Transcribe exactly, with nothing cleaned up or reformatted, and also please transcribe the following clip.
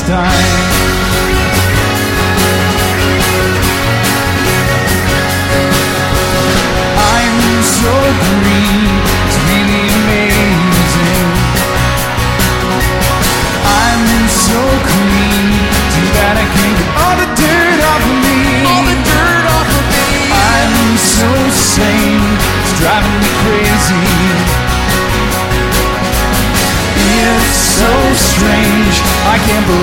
last time. So green, it's really amazing. I'm so clean, too bad I can't get all the dirt off of me. All the dirt off of me. I'm so sane, it's driving me crazy. It's so strange, I can't believe